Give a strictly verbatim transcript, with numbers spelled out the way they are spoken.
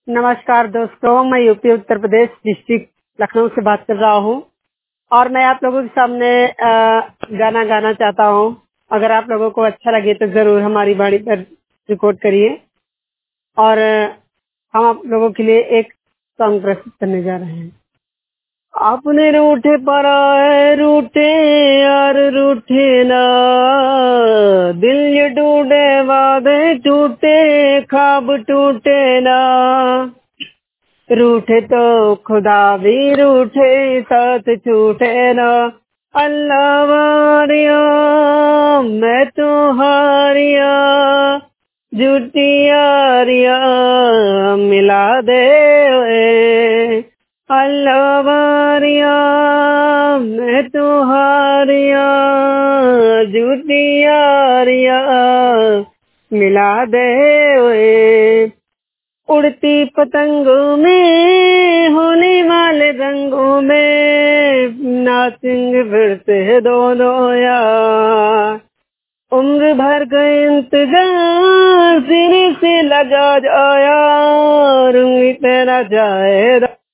नमस्कार दोस्तों, मैं यूपी उत्तर प्रदेश डिस्ट्रिक्ट लखनऊ से बात कर रहा हूँ और मैं आप लोगों के सामने अ, गाना गाना चाहता हूँ। अगर आप लोगों को अच्छा लगे तो जरूर हमारी बाड़ी पर रिकॉर्ड करिए और अ, हम आप लोगों के लिए एक सॉन्ग प्रस्तुत करने जा रहे हैं। अपने रूठे पर आए रूठे यार रूठे ना, दिल ये टूटे वादे टूटे ख्वाब टूटे ना, रूठे तो खुदा भी रूठे साथ छूटे ना। अल्लाह वारिया मैं तो हारिया, झूठी यारिया मिला दे ओए। अल्लाह वारिया मैं तो हारिया, झूठी यारिया मिला दे ओए। उड़ती पतंगों में होने वाले रंगों में नाचेंगे फिर से दोनों यार। उम्र भर का इंतजार सिरे से लगा जाया, उम्मीद तेरा जाए।